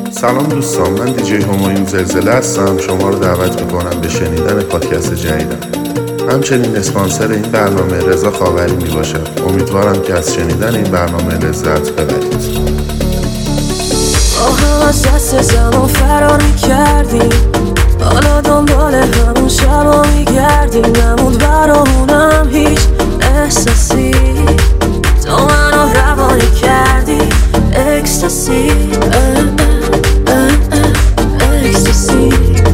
سلام دوستان، من دیجی همایون زلزله هستم. شما رو دعوت میکنم به شنیدن پادکست جدیدم. همچنین اسپانسر این برنامه رضا خاوری میباشد. امیدوارم که از شنیدن این برنامه لذت ببرید. از دست زمان فرار میکردیم، حالا دنبال همون شبا میگردیم. نموند برامونم هیچ احساسی، تو منو روانی کردی اکستاسی، اکستاسی،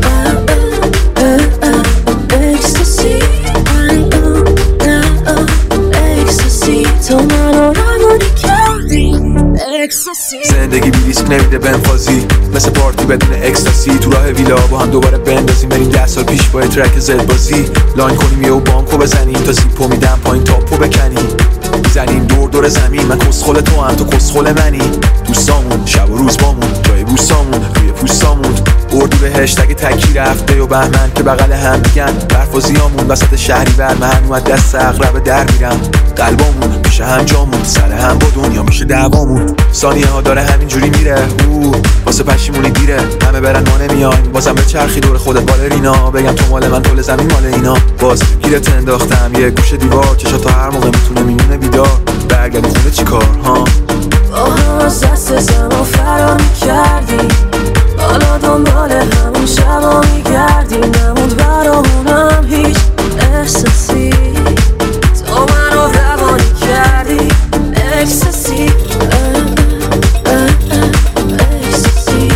اکستاسی، اکستاسی، تو منو روانی کردی اکستاسی. زندگی بی ریسک نمیده بنفازی، مثل پارتی بدون اکستاسی. تو راه ویلا با هم دوباره بندازیم، بریم 10 سال پیش با ترک زد بازی. لاین کنیم یهو بانکو بزنیم، تا زیپو میدم پایین تاپو بکنیم. میزنیم دور زمین، من کسخل تو هم تو کسخل منی. دوستامون شب و روز بامون، جای بوسامون روی پوستامون. اردو به هشتگ تکی رفته و بهمن که بغل هم میگن. برف و زیامون وسط شهری بر من اومد دست اقرب در میرم. قلبامون میشه هم جامون، سر هم با دنیا میشه دعوامون. ثانیه ها داره همینجوری میره، واسه پشیمونی دیره. همه برن ما نمیایم، بازم به چرخی دور خودت بالرینا. بگم تو مال من طول زمین مال اینا. باز گیرت انداختم یه گوشه دیوار، چشا تا هر موقع میتونه میمونه بیدار. برگردی خونه چیکار ها؟ از دست زمان فرار میکردیم، حالا دنبال همون شبا میگردیم. نموند برامونم هیچ احساسی، تو منو روانی کردی اکستاسی، اکستاسی،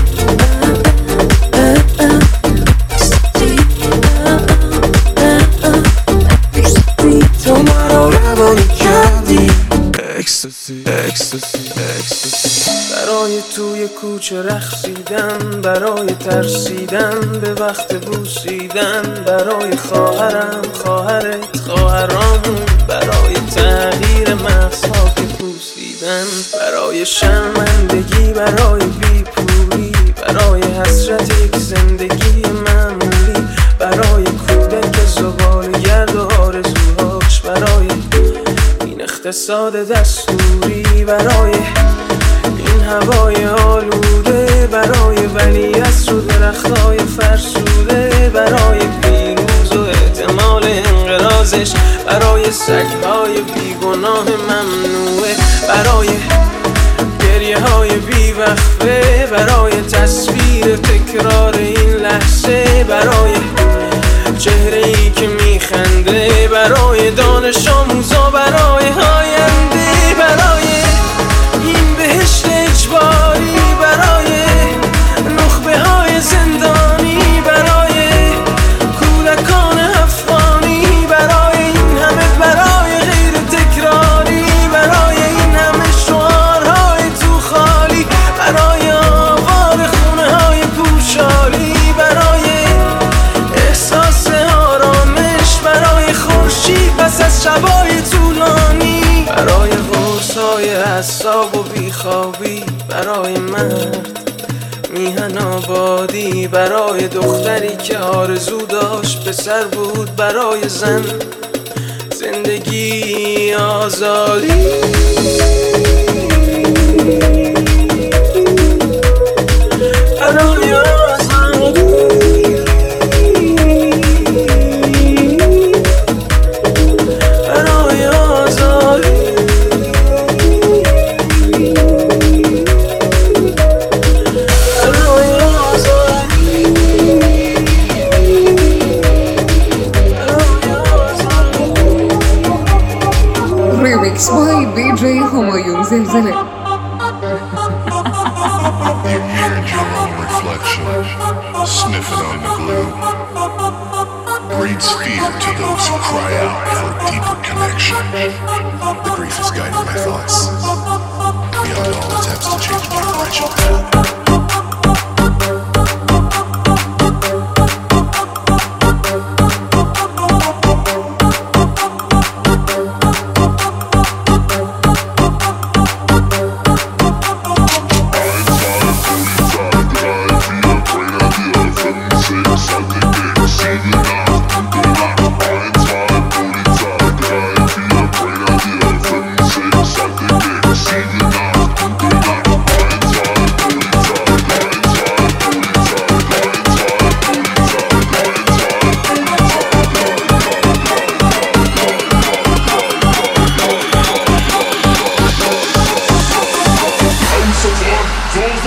اکستاسی، تو منو روانی کردی اکستاسی، اکستاسی، اکستاسی. برای توی کوچه رقصیدن، برای ترسیدن به وقت بوسیدن. برای خواهرم، خواهرت، خواهرامون. برای تغییر مغزها که پوسیدن. برای شرمندگی، برای بیپولی. برای حسرت یک زندگی معمولی. برای کودک زباله‌گرد و آرزوهاش. برای این اقتصاد دستوری. برای این هوای آلوده. برای ولیعصر و درختای فرسوده. برای پیروز و احتمال انقراضش. برای سگهای بیگناه ممنوعه. برای گریه های بیوقفه. برای تصویر تکرار این لحظه. برای چهره ای که میخنده. برای دانش آموزا. برای آینده. برای این بهشت اجباری. برای نخبه های زندانی. برای کودکان افغانی. برای این همه برای غیر تکراری. برای این همه شعارهای تو خالی. برای آوار خونه های پوشالی. برای احساس آرامش. برای خورشید پس از شبای طولانی. برای غرصای اعصاب و بیخوابی. برای مرد میهن آبادی. برای دختری که آرزو داشت پسر بود. برای زن زندگی آزادی. برای آزادی. برای آزادی. Remix by DJ همایون زلزله. You heard your own reflection, sniffing on the glue. Breeds fear to those who cry out for a deeper connection. The grief is guiding my thoughts, beyond all attempts to change my original path.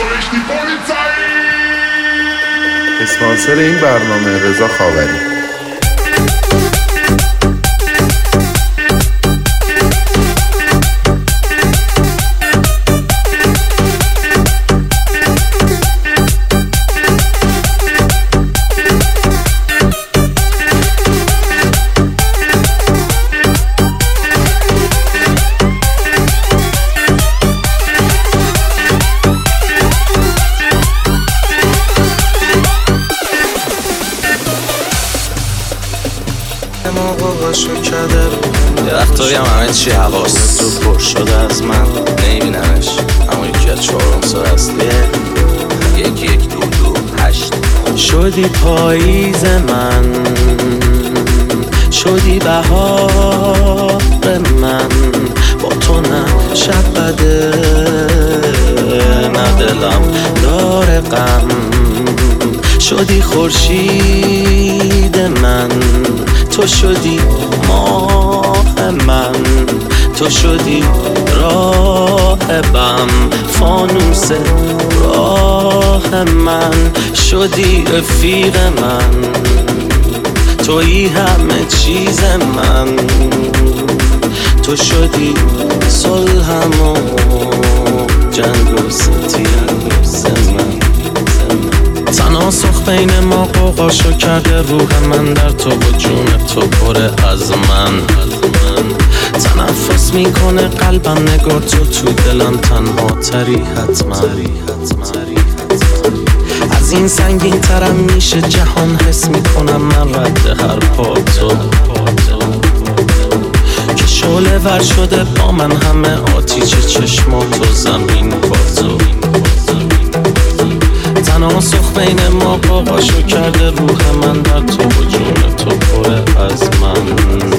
اسپانسر این برنامه رضا خاوری. یه وقتایی همه چی حواست تو پر شده از من نمیبینمش، اما یکی از 4 سال هستیه 1 1 2 2 8 شدی پاییز من، شدی بهار من، با تو نه شب بده نه دلم داره غم، شدی خورشید من، تو شدی ماه من، تو شدی راه بم، فانوس راه من، شدی رفیق من، تویی همه چیز من، تو شدی صلحم و جنگ و ستیز من. تناسخ بین ما قوقاشو کرده روح من در تو و جون تو پره از من، تنفس میکنه قلبم نگار تو دلم تنها تری حتما، از این سنگین ترم میشه جهان، حس میکنم من رد هر پا تو که شعله ور شده با من همه آتیش چشمات و زمین با تو، تناسخ بین ما قوقاشو کرده روح من در تو و جون تو پره از من،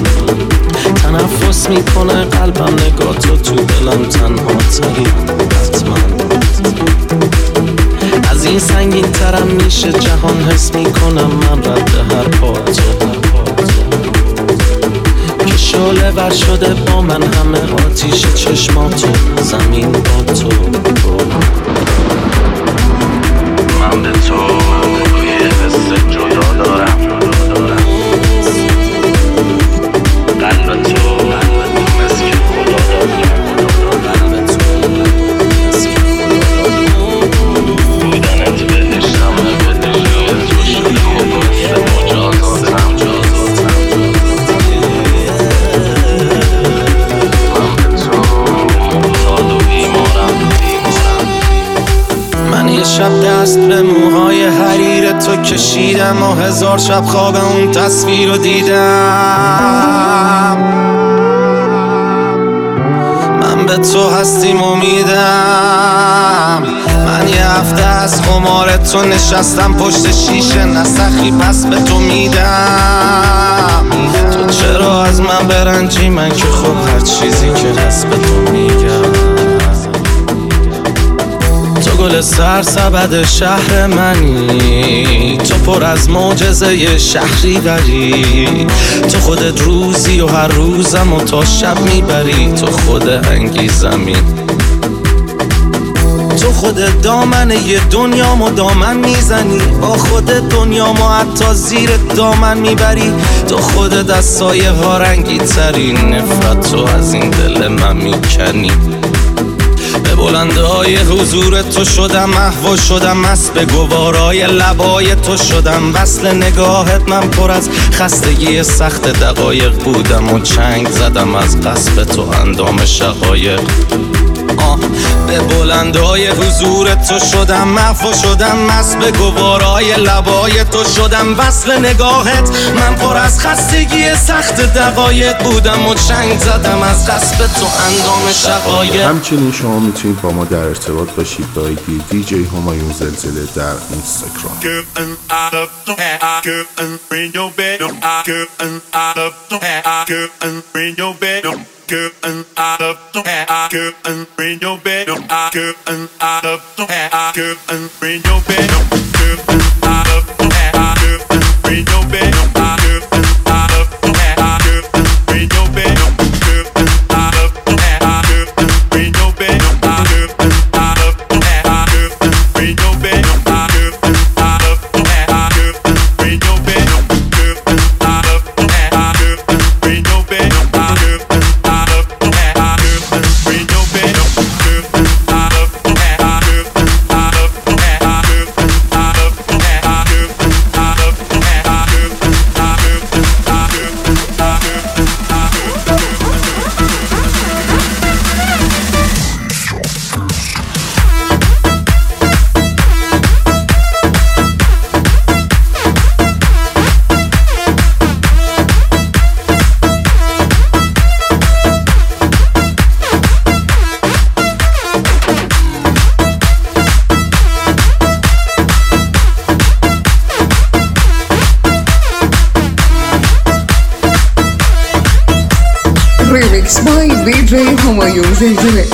تنفس میکنه قلبم نگاه تو دلم تنها تری حتما، از این سنگین ترم میشه جهان، حس میکنم من رد هر پا تو که شعله ور شده با من همه آتیش چشماتو زمین با تو. من به تو یه حس جدا دارم، قلب تو مثل که خدا دارم، قلب تو مثل که خدا دارم، بودنت بهشتم بدون تو شده و مثل مجازاتم، من به تو معتاد و بیمارم. من یه شب دست به موهای حریر تو کشیدم و 1000 شب خواب اون تصویر رو دیدم، من به تو هستیم امیدم، من یه هفته از خمار تو نشستم پشت شیشه نسخی پس به تو میدم، تو چرا از من برنجی من که خب هر چیزی که هست به تو میگم، گل سرسبد شهر منی، تو پر از معجزه شهری بری، تو خودت روزی و هر روزم و تا شب میبری، تو خود انگیزمی، تو خودت دامنه یه دنیامو دامن میزنی، با خودت دنیامو حتی زیر دامن میبری، تو خودت از سایه ها رنگی تری، نفرت تو از این دل من میکنی، به بلنده های حضور تو شدم محو شدم مست، به گوارای لبای تو شدم وصل نگاهت، من پر از خستگی سخت دقایق بودم و چنگ زدم از قصب تو اندام شقایق، به بلندای حضور تو شدم محو شدم مست، به گوارای لبای تو شدم وصل نگاهت، من پر از خستگی سخت دقایق بودم و چنگ زدم از قصب تو اندام شقایق. همچنین شما میتونید با ما در ارتباط باشید با آیدی دیجی همایون زلزله در اینستاگرام. Girl, and I love to have girl and bring your bed up. Girl, and I love to have girl and bring your bed up. Girl, and I love to have girl and bring your bed up. Girl, and I love to have girl and bring your bed up. Girl, and I love to have girl and bring your bed up. Girl, and I love to have girl and DJ همایون زلزله.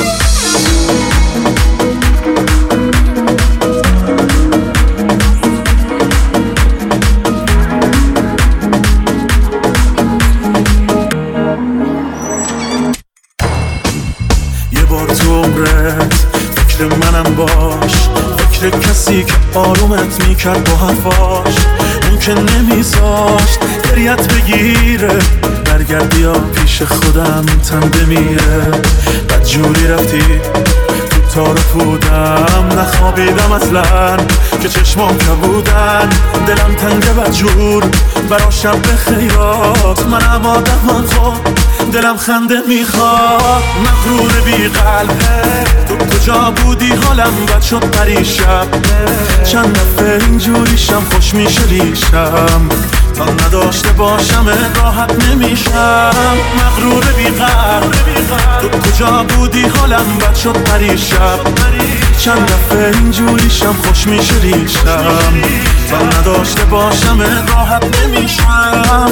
یه بار تو عمرت فکر منم باش، فکر کسی که آرومت میکرد با حرفاش، اون که نمیذاشت گریت بگیره، برگردی یا پیش خودم تن بمیره. بد جوری رفتی تو تار پودم، نخوابیدم اصلا که چشمام کبودن، دلم تنگه بدجور برا شب خیرات، منم آدم خود دلم خنده میخواد. مغرور بی قلبه تو کجا بودی، حالم بد شد پریشب، چند دفعه اینجوریشم خوش میشه ریشم، تا نداشته باشم راحت نمیشم. مغرور بی قلب تو کجا بودی، حالم بد شد پریشب، چند دفعه اینجوریشم خوش میشه ریشم، تا نداشته باشم راحت نمیشم.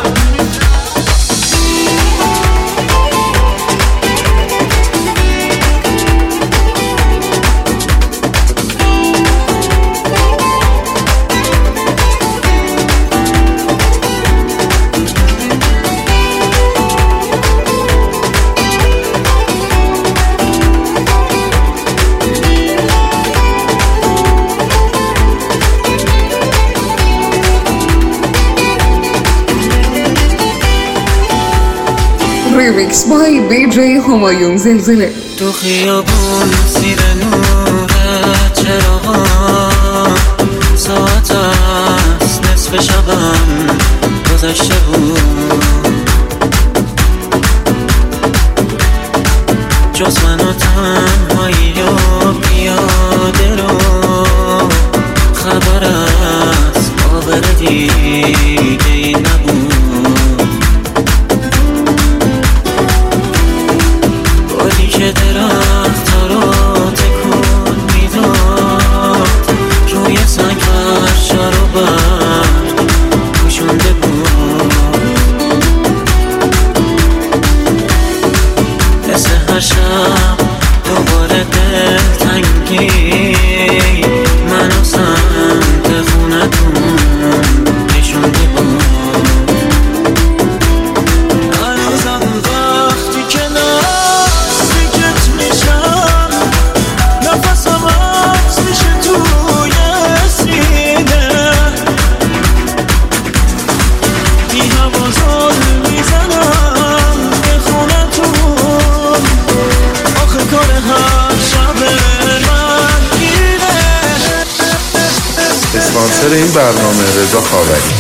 ریمیکس بای DJ همایون زلزله. تو خیابون زیر نور چراغا، ساعت است نصف شبم گذشته بود، جز من و تنهایی و پیاده رو خبر از آبر دیگه ای نبود. که درخت ها رو تکون میداد، روی سنگ فرشا رو برد پوشونده بود، حس هر شب دوباره دلتنگی منو سمت خونتون نشونده بود. هنوزم وقتی که اسپانسر این برنامه رضا خاوری.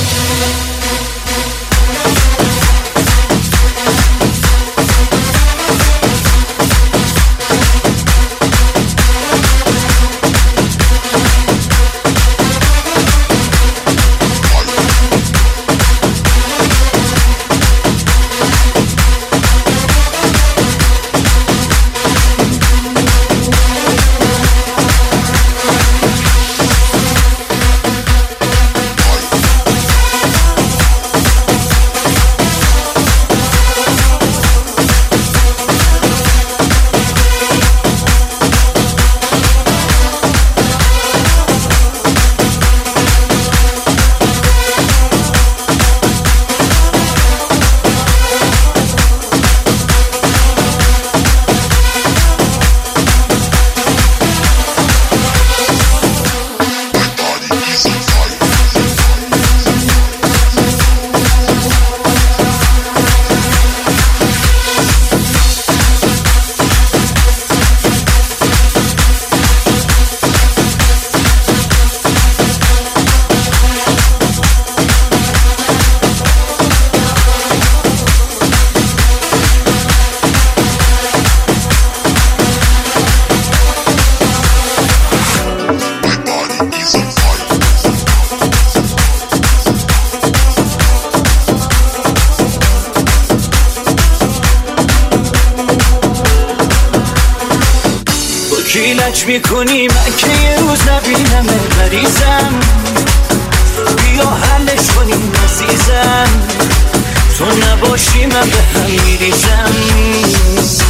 کیلک میکنی من که یه روز نبینم مریضم، بیا حلش کنیم عزیزم، تو نباشی من به هم میریزم.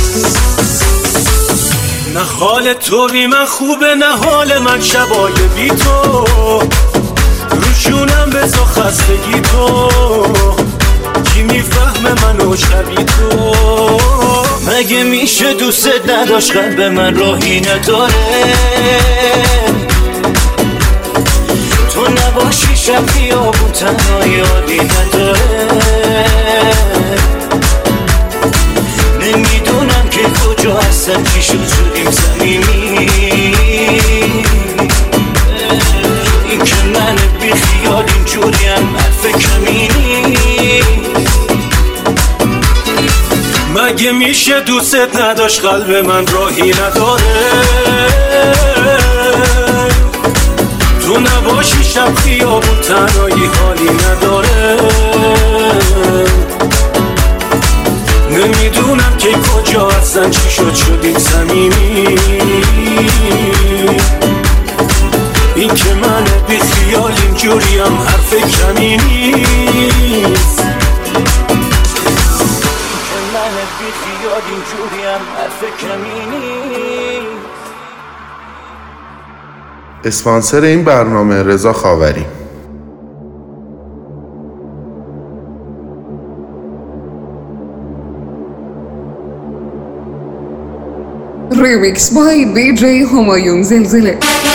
نه حال تو بی من خوبه نه حال من شبای بی تو روشونم بزا خستگی تو کی میفهمه منو شبی تو مگه میشه دوست نداشت قلب من راهی نداره تو نباشی شب خیابون تنهایی عادی نداره نمیدونم که کجا هستم چی شد شدیم صمیمی این که من بی خیال اینجوریم حرف کمینی مگه میشه دوست نداشت قلب من راهی نداره تو نباشی شب خیابون تنهایی حالی نداره نمیدونم که کجا هستن چی شد شدیم صمیمی این که من بی خیال اینجوریم حرف کمی نیست اسپانسر این برنامه رضا خاوری. Remix by DJ همایون زلزله.